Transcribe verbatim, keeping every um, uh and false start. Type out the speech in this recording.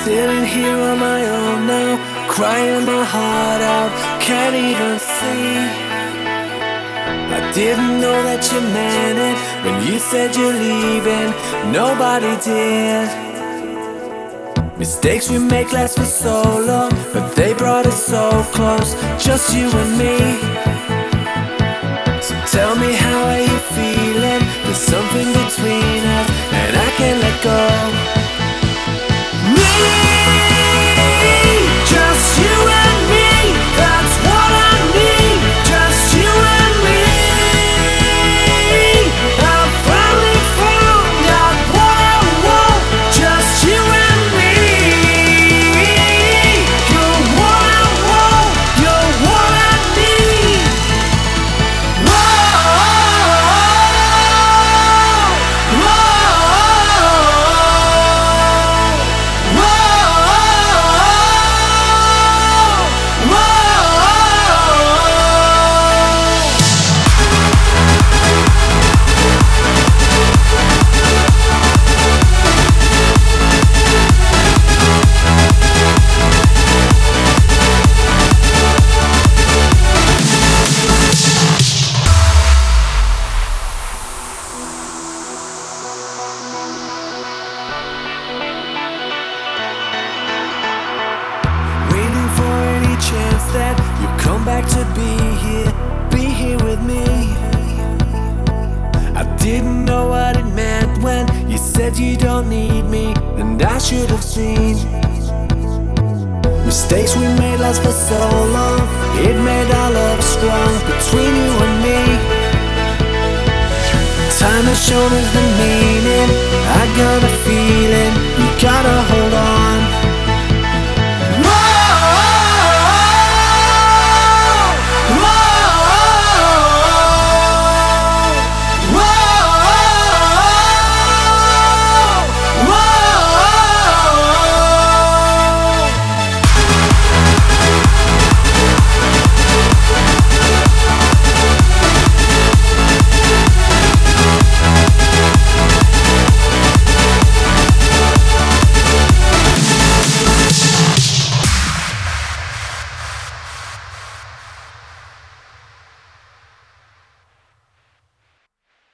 Sitting here on my own now, crying my heart out, can't even see. I didn't know that you meant it when you said you're leaving, nobody did. Mistakes we make last for so long, but they brought us so close, just you and me. So tell me, how are you feeling? There's something between us and I can't let go. Me, just you and me, that's what I need. Just you and me. I finally found out what I want. Just you and me. You're what I want, you're what I need. Whoa, chance that you come back to be here, be here with me. I didn't know what it meant when you said you don't need me, and I should have seen. Mistakes we made last for so long, it made our love strong between you and me. Time has shown us the meaning, I gotta